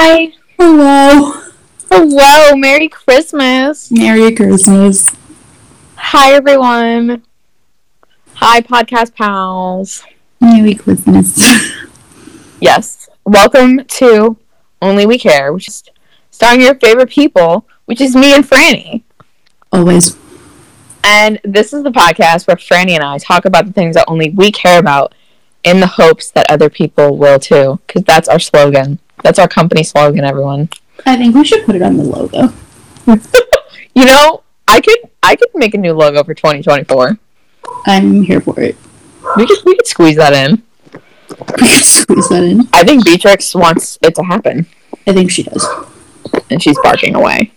Hi. Hello. Hello. Merry Christmas. Merry Christmas. Hi, everyone. Hi, podcast pals. Merry Christmas. Yes. Welcome to Only We Care, which is starring your favorite people, which is me and Franny. Always. And this is the podcast where Franny and I talk about the things that only we care about in the hopes that other people will too. Because that's our slogan. That's our company slogan, everyone. I think we should put it on the logo. You know, I could make a new logo for 2024. I'm here for it. We could squeeze that in. We could squeeze that in. I think Beatrix wants it to happen. I think she does. And she's barking away.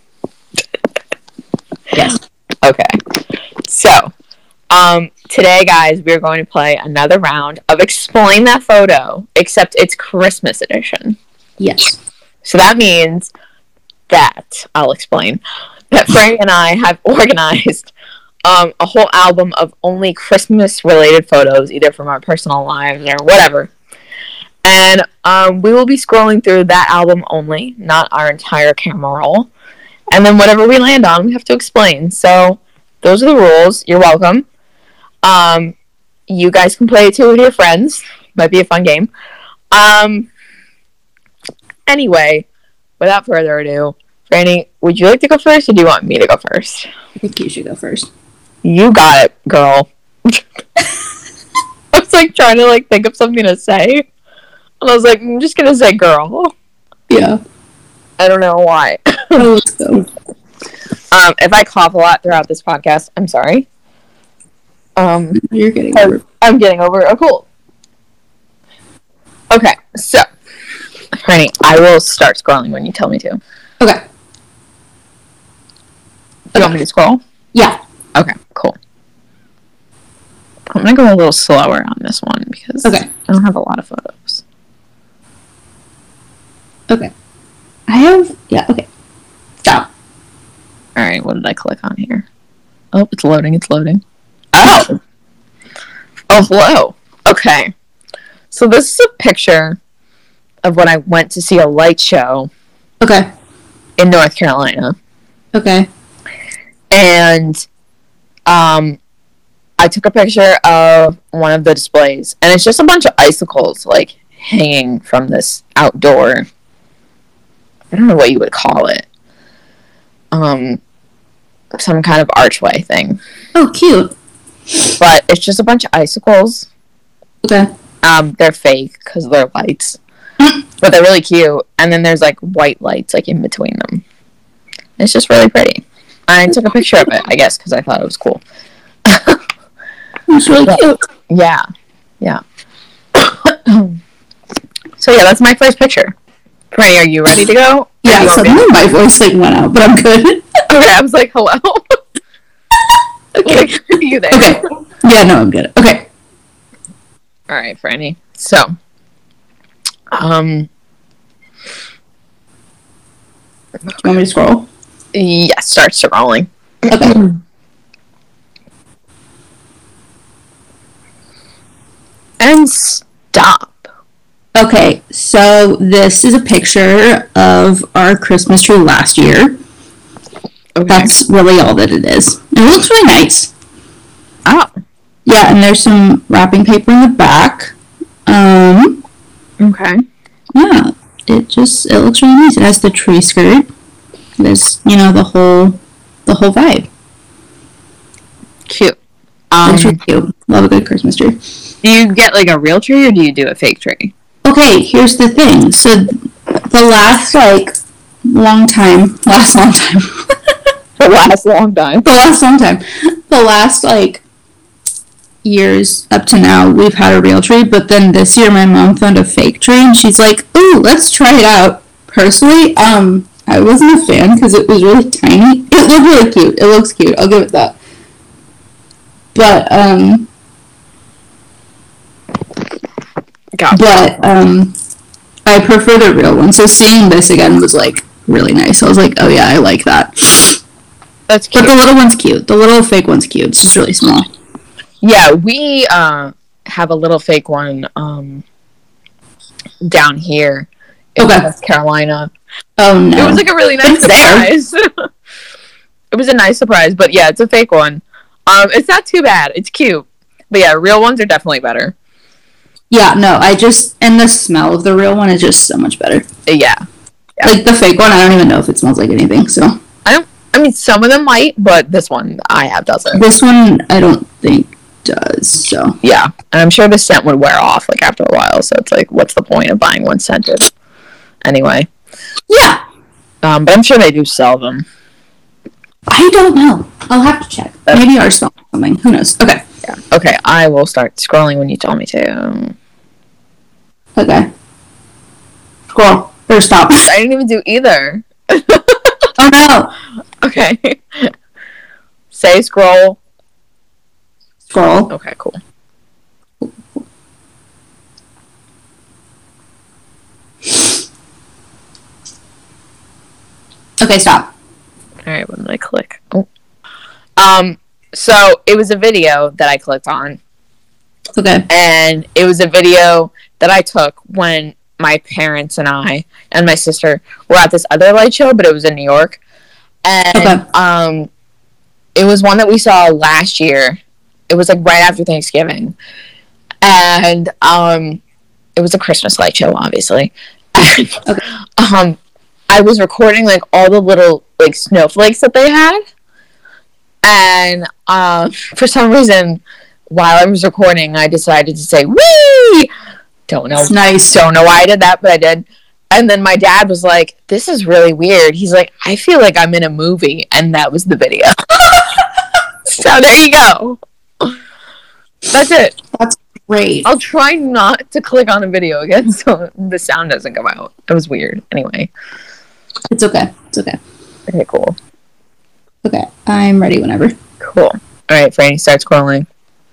Yes. Okay. So, today, guys, we're going to play another round of Explain That Photo, except it's Christmas edition. Yes. So that means that, I'll explain, that Frank and I have organized a whole album of only Christmas-related photos, either from our personal lives or whatever. And we will be scrolling through that album only, not our entire camera roll. And then whatever we land on, we have to explain. So those are the rules. You're welcome. You guys can play it too with your friends. Might be a fun game. Anyway, without further ado, Franny, would you like to go first, or do you want me to go first? I think you should go first. You got it, girl. I was like trying to think of something to say, and I was like, I'm just gonna say girl. Yeah. I don't know why. Oh, let's go. If I cough a lot throughout this podcast, I'm sorry. You're getting over it. I'm getting over a cold. Okay, so, Franny, I will start scrolling when you tell me to. Okay. Do you want me to scroll? Yeah. Okay, cool. I'm gonna go a little slower on this one because I don't have a lot of photos. Okay. Okay. Stop. Alright, what did I click on here? Oh, it's loading. Oh! Oh, hello. Okay. So this is a picture of when I went to see a light show. Okay. In North Carolina. Okay. And, I took a picture of one of the displays, and it's just a bunch of icicles, hanging from this outdoor, I don't know what you would call it. Some kind of archway thing. Oh, cute. But it's just a bunch of icicles. Okay. They're fake, because they're lights. But they're really cute. And then there's, white lights, in between them. It's just really pretty. I took a picture of it, I guess, because I thought it was cool. It's really cute. Yeah. So, yeah, that's my first picture. Franny, are you ready to go? Yeah, suddenly my voice, went out, but I'm good. Okay, I was like, hello? Okay, are you there? Okay. Yeah, no, I'm good. Okay. Alright, Franny. So, do you want me to scroll? Yeah, start scrolling. Okay. And stop. Okay, so this is a picture of our Christmas tree last year. Okay. That's really all that it is. It looks really nice. Oh. Yeah, and there's some wrapping paper in the back. Okay. Yeah, it looks really nice. It has the tree skirt. There's, the whole vibe. Cute. It's really cute. Love a good Christmas tree. Do you get, a real tree, or do you do a fake tree? Okay, here's the thing. So, the last, long time. The last, years up to now, we've had a real tree, but then this year my mom found a fake tree, and she's like, ooh, let's try it out. Personally, I wasn't a fan because it was really tiny. It looked really cute. It looks cute. I'll give it that. But, I prefer the real one. So seeing this again was, really nice. I was like, oh yeah, I like that. That's cute. But the little one's cute. The little fake one's cute. It's just really small. Yeah, we have a little fake one down here in North Carolina. Oh no. It was like a really nice surprise. It was a nice surprise, but yeah, it's a fake one. It's not too bad. It's cute. But yeah, real ones are definitely better. Yeah, no, and the smell of the real one is just so much better. Yeah. Like the fake one, I don't even know if it smells like anything, so. I mean, some of them might, but this one I have doesn't. This one, I don't think does, so. Yeah, and I'm sure the scent would wear off, like, after a while, so it's like, what's the point of buying one scented? Anyway. Yeah. But I'm sure they do sell them. I don't know. I'll have to check. Maybe ours smell something. Who knows? Okay. Yeah. Okay, I will start scrolling when you tell me to. Okay. Scroll. Or stop. I didn't even do either. Oh no. Okay. Say scroll. Scroll. Okay, cool. Okay, stop. Alright, when did I click? Oh. So it was a video that I clicked on. Okay. And it was a video that I took when my parents and I and my sister were at this other light show, but it was in New York. And it was one that we saw last year. It was like right after Thanksgiving. And it was a Christmas light show, obviously. And I was recording like all the little like snowflakes that they had. And for some reason, while I was recording, I decided to say "wee." Don't know. Nice. Don't know why I did that, but I did. And then my dad was like, "This is really weird." He's like, "I feel like I'm in a movie," and that was the video. So there you go. That's it. That's great. I'll try not to click on a video again so the sound doesn't come out. It was weird. Anyway. It's okay. It's okay. Okay, cool. Okay, I'm ready whenever. Cool. All right, Franny, start scrolling.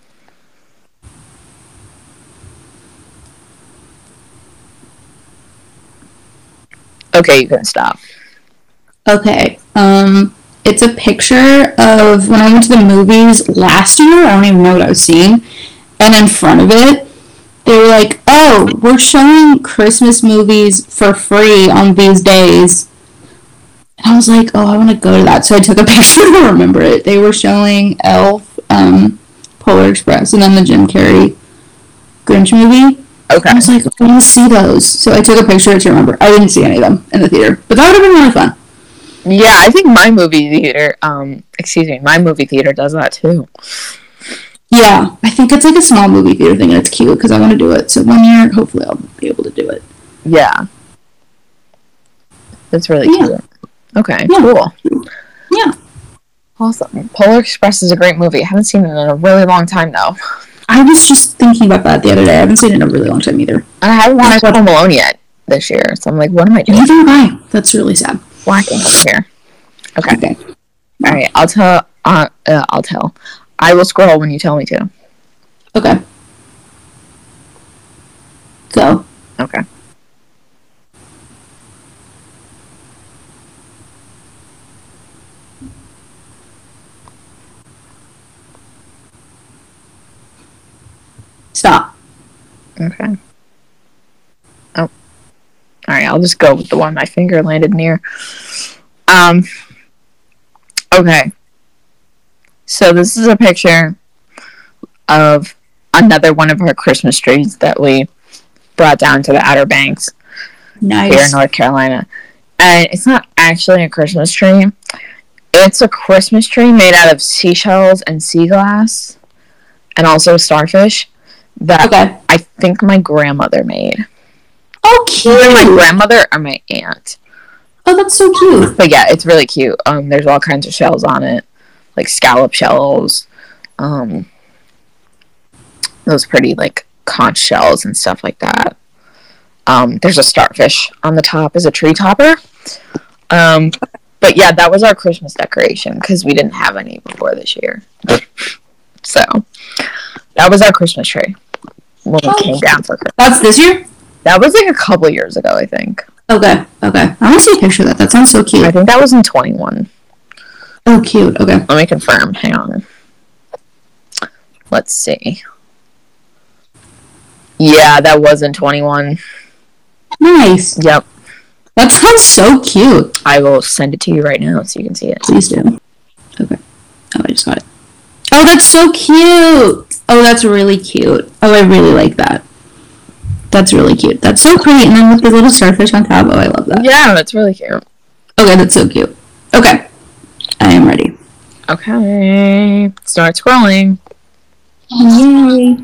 Okay, you can stop. Okay. It's a picture of when I went to the movies last year. I don't even know what I was seeing. And in front of it, they were like, "Oh, we're showing Christmas movies for free on these days." And I was like, "Oh, I want to go to that." So I took a picture to remember it. They were showing Elf, Polar Express, and then the Jim Carrey Grinch movie. Okay. I was like, I want to see those. So I took a picture to remember. I didn't see any of them in the theater. But that would have been really fun. Yeah, I think my movie theater, my movie theater does that too. Yeah, I think it's like a small movie theater thing, and it's cute because I want to do it. So one year, hopefully, I'll be able to do it. Yeah. That's really cute. Okay, yeah. Cool. Yeah. Awesome. Polar Express is a great movie. I haven't seen it in a really long time, though. I was just thinking about that the other day. I haven't seen it in a really long time either. And I haven't watched Home Alone yet this year, so I'm like, what am I doing? Neither am I. That's really sad. Whacking up here. Okay. All right. I'll tell. I will scroll when you tell me to. Okay. Go. Okay. Stop. Okay. Oh. All right. I'll just go with the one my finger landed near. Okay. So this is a picture of another one of our Christmas trees that we brought down to the Outer Banks here in North Carolina. And it's not actually a Christmas tree. It's a Christmas tree made out of seashells and sea glass and also starfish that I think my grandmother made. Oh, cute. Either my grandmother or my aunt. Oh, that's so cute. But yeah, it's really cute. There's all kinds of shells on it. Like scallop shells, those pretty like conch shells and stuff like that. There's a starfish on the top as a tree topper. But yeah, that was our Christmas decoration because we didn't have any before this year. So that was our Christmas tree when we came down for Christmas. That's this year? That was like a couple years ago, I think. Okay. I want to see a picture of that. That sounds so cute. I think that was in 21. Oh, cute. Okay. Let me confirm. Hang on. Let's see. Yeah, that was in 21. Nice. Yep. That sounds so cute. I will send it to you right now so you can see it. Please do. Okay. Oh, I just got it. Oh, that's so cute. Oh, that's really cute. Oh, I really like that. That's really cute. That's so pretty. And then with the little starfish on top. Oh, I love that. Yeah, that's really cute. Okay, that's so cute. Okay. I am ready. Okay. Start scrolling. Yay.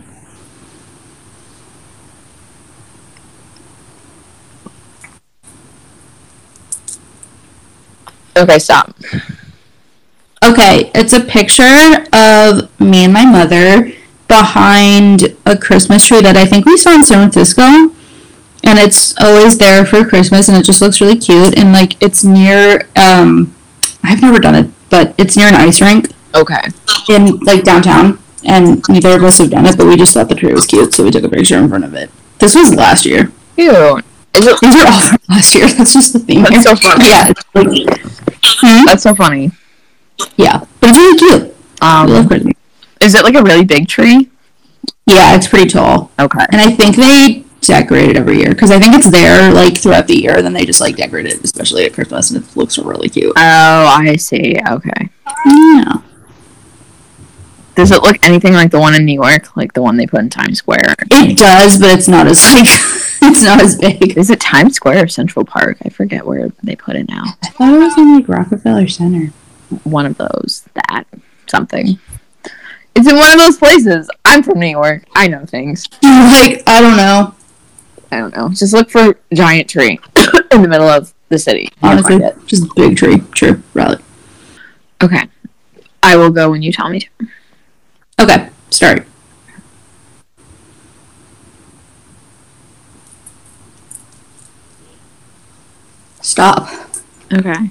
Okay, stop. Okay, it's a picture of me and my mother behind a Christmas tree that I think we saw in San Francisco. And it's always there for Christmas, and it just looks really cute. And, like, it's near, I've never done it, but it's near an ice rink. Okay. In, like, downtown. And neither of us have done it, but we just thought the tree was cute, so we took a picture in front of it. This was last year. Cute. These are all from last year. That's just the thing. That's here. so funny. Yeah. That's so funny. Yeah. But it's really cute. I love Christmas. Is it like a really big tree? Yeah, it's pretty tall. Okay. And I think they decorate it every year, because I think it's there, like, throughout the year, then they just, like, decorate it, especially at Christmas, and it looks really cute. Oh, I see. Okay. Yeah. Does it look anything like the one in New York? Like the one they put in Times Square? It does, but it's not as, like, it's not as big. Is it Times Square or Central Park? I forget where they put it now. I thought it was in, like, Rockefeller Center. One of those. That. Something. It's in one of those places. I'm from New York. I know things. Like, I don't know. Just look for giant tree in the middle of the city. Honestly, just big tree. True. Rally. Okay. I will go when you tell me to. Okay. Start. Stop. Okay.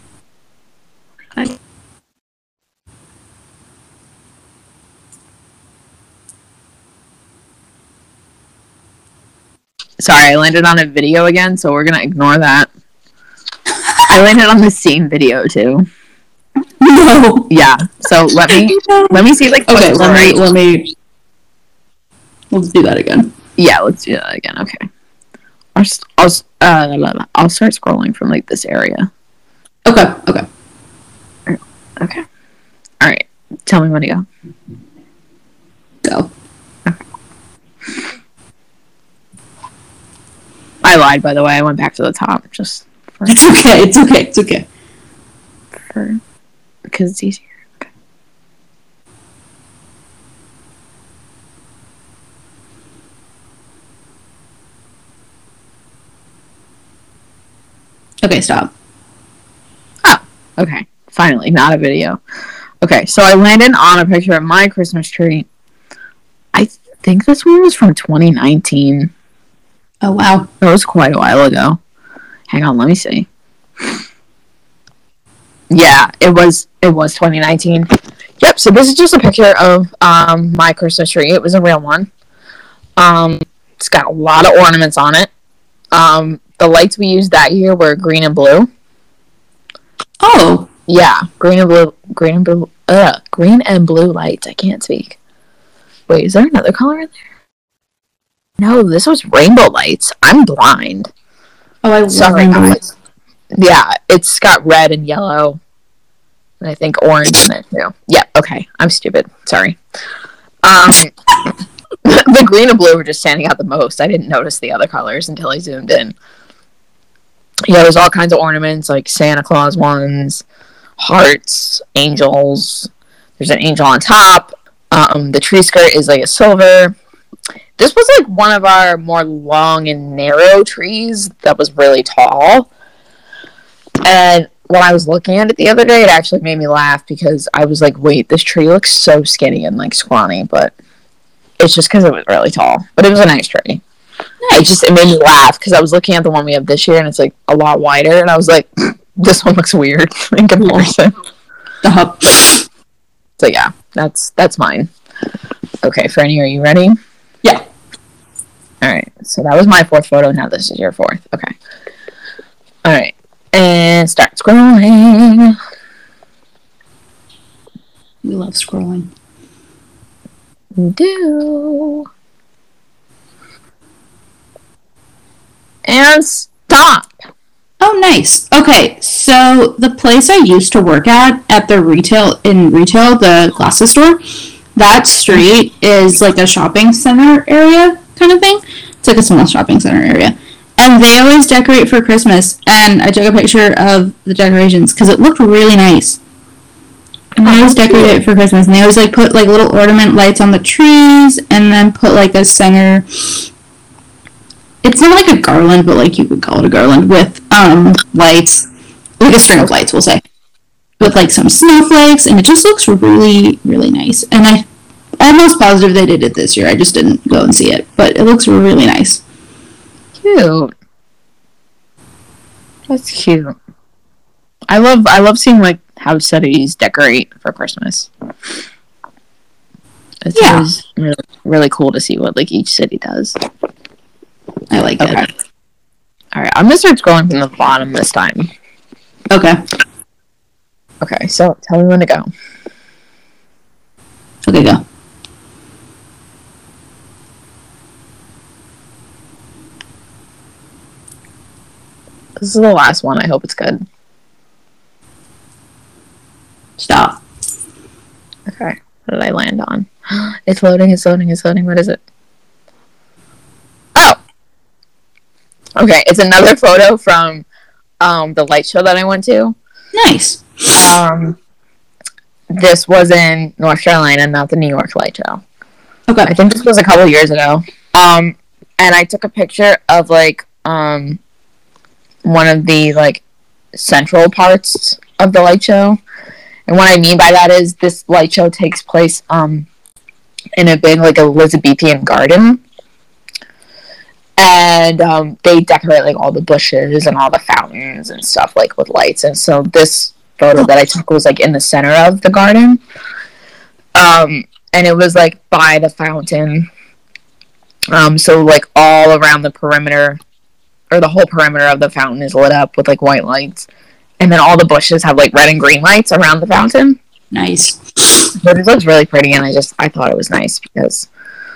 Sorry, I landed on a video again, so we're gonna ignore that. I landed on the same video too. No. Yeah. So let me see like. Okay. Let me. Let's do that again. Yeah, let's do that again. Okay. I'll start scrolling from like this area. Okay. Okay. Okay. All right. Tell me when to go. Go. Okay. I lied, by the way. I went back to the top just. It's okay. It's okay. It's okay. Because it's easier. Okay. Okay, stop. Oh, okay. Finally, not a video. Okay, so I landed on a picture of my Christmas tree. I think this one was from 2019. Oh, wow. That was quite a while ago. Hang on, let me see. Yeah, it was 2019. Yep, so this is just a picture of my Christmas tree. It was a real one. It's got a lot of ornaments on it. The lights we used that year were green and blue. Oh. Yeah, green and blue lights. I can't speak. Wait, is there another color in there? No, this was rainbow lights. I'm blind. Oh, I love rainbow lights. Yeah, it's got red and yellow. And I think orange in it too. Yeah, okay. I'm stupid. Sorry. The green and blue were just standing out the most. I didn't notice the other colors until I zoomed in. Yeah, there's all kinds of ornaments, like Santa Claus ones, hearts, angels. There's an angel on top. The tree skirt is like a silver. This was like one of our more long and narrow trees that was really tall. And when I was looking at it the other day, it actually made me laugh because I was like, wait, this tree looks so skinny and like scrawny, but it's just because it was really tall. But it was a nice tree. It made me laugh because I was looking at the one we have this year and it's like a lot wider, and I was like, this one looks weird in comparison. So yeah, that's mine. Okay, Franny, are you ready? Yeah. Alright, so that was my fourth photo, now this is your fourth. Okay. Alright, and start scrolling. We love scrolling. We do. And stop. Oh, nice. Okay, so the place I used to work at the retail, the glasses store, that street is like a shopping center area kind of thing. It's like a small shopping center area. And they always decorate for Christmas, and I took a picture of the decorations because it looked really nice. And they always decorate it for Christmas, and they always like put like little ornament lights on the trees, and then put like a center. It's not like a garland, but like you could call it a garland with lights, like a string of lights, we'll say, with like some snowflakes, and it just looks really, really nice. And I'm almost positive they did it this year. I just didn't go and see it, but it looks really nice. Cute. That's cute. I love seeing like how cities decorate for Christmas. It's always really, really cool to see what like each city does. I like it. All right, I'm gonna start scrolling from the bottom this time. Okay. Okay, so tell me when to go. Okay, go. This is the last one. I hope it's good. Stop. Okay, what did I land on? It's loading, it's loading, it's loading. What is it? Oh! Okay, it's another photo from the light show that I went to. Nice. This was in North Carolina, not the New York light show. Okay. I think this was a couple years ago. And I took a picture of like one of the like central parts of the light show. And what I mean by that is this light show takes place in a big like Elizabethan garden. And they decorate like all the bushes and all the fountains and stuff like with lights. And so this photo that I took was like in the center of the garden. And it was like by the fountain. So like all around the perimeter, or the whole perimeter of the fountain is lit up with like white lights. And then all the bushes have like red and green lights around the fountain. Nice. But it looks really pretty, and I thought it was nice because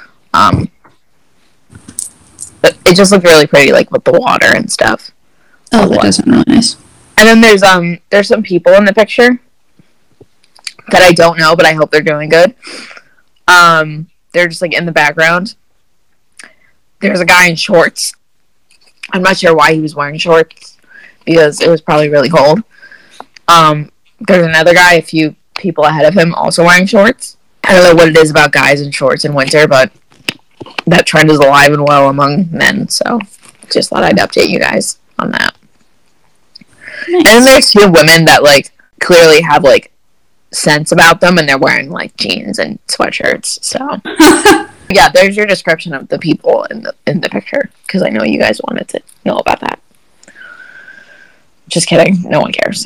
it just looked really pretty, like with the water and stuff. Oh, that does sound really nice. And then there's some people in the picture that I don't know, but I hope they're doing good. They're just like in the background. There's a guy in shorts. I'm not sure why he was wearing shorts, because it was probably really cold. There's another guy, a few people ahead of him, also wearing shorts. I don't know what it is about guys in shorts in winter, but that trend is alive and well among men, so just thought I'd update you guys on that. Nice. And then there's two women that like clearly have like sense about them, and they're wearing like jeans and sweatshirts. So yeah, there's your description of the people in the picture, because I know you guys wanted to know about that. Just kidding, no one cares.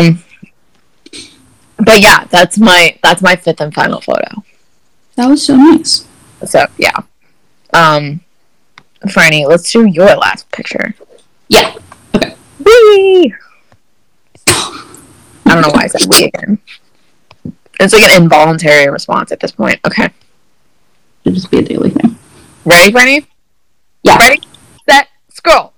But yeah, that's my fifth and final photo. That was so nice. So yeah. Franny, let's do your last picture. Yeah. Okay. Whee! I don't know why I said wee again. It's like an involuntary response at this point. Okay. It'll just be a daily thing. Ready, Franny? Yeah. Ready, set, scroll.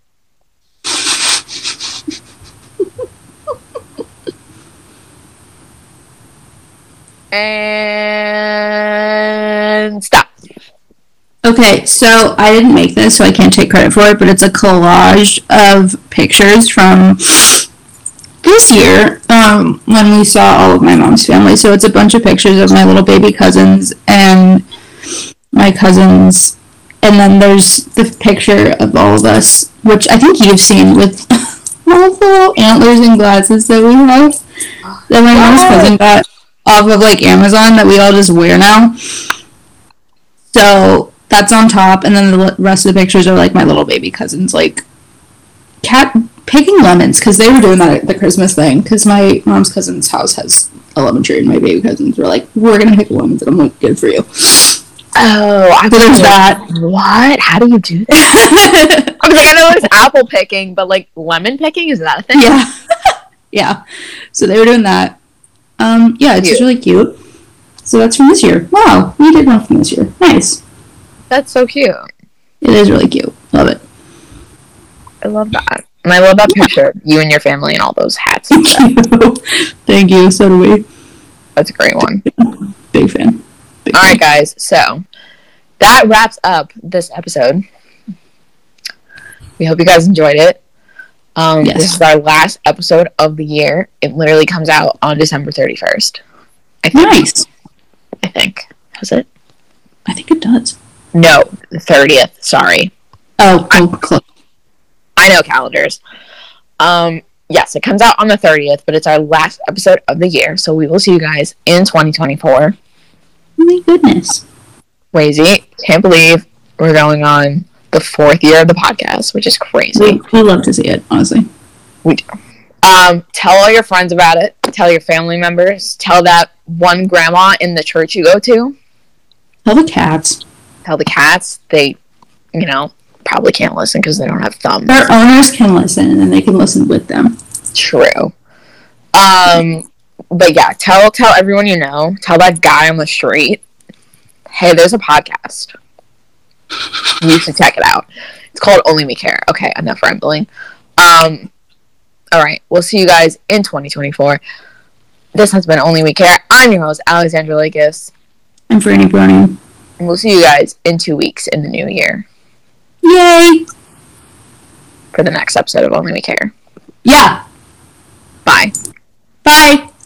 And stop. Okay, so I didn't make this, so I can't take credit for it, but it's a collage of pictures from this year when we saw all of my mom's family. So it's a bunch of pictures of my little baby cousins and my cousins, and then there's the picture of all of us, which I think you've seen with all the little antlers and glasses that we have that my mom's cousin got off of like Amazon that we all just wear now. So that's on top, and then the rest of the pictures are like my little baby cousins, like picking lemons, because they were doing that at the Christmas thing, because my mom's cousin's house has a lemon tree, and my baby cousins were like, we're gonna pick lemons, and I'm like, good for you. Oh, I there's that. What? How do you do that? I was like, I know there's apple picking, but like lemon picking, is that a thing? Yeah. Yeah. So they were doing that. Yeah, it's just really cute. So that's from this year. Wow, we did one from this year. Nice. That's so cute. It is really cute. Love it. I love that. And I love that picture. You and your family and all those hats. And stuff. Thank you. Thank you. So do we. That's a great one. Big fan. Big All fan. right, guys. So that wraps up this episode. We hope you guys enjoyed it. Yes. This is our last episode of the year. It literally comes out on December 31st. Nice. I think. Has it? I think it does. No, the 30th. Sorry. Oh, close. I know calendars. Yes, it comes out on the 30th, but it's our last episode of the year. So we will see you guys in 2024. Oh my goodness. Crazy. Can't believe we're going on the 4th year of the podcast, which is crazy. We love to see it, honestly. We do. Tell all your friends about it. Tell your family members. Tell that one grandma in the church you go to. Tell the cats. Tell the cats. They, probably can't listen because they don't have thumbs. Their owners can listen, and they can listen with them. True. But yeah, tell everyone you know. Tell that guy on the street. Hey, there's a podcast. You should check it out. It's called Only We Care. Okay, enough rambling. All right, we'll see you guys in 2024. This has been Only We Care. I'm your host, Alexandra Lakis. I'm Franny Browning. And we'll see you guys in 2 weeks in the new year Yay! for the next episode of Only We Care. Yeah. Bye. Bye.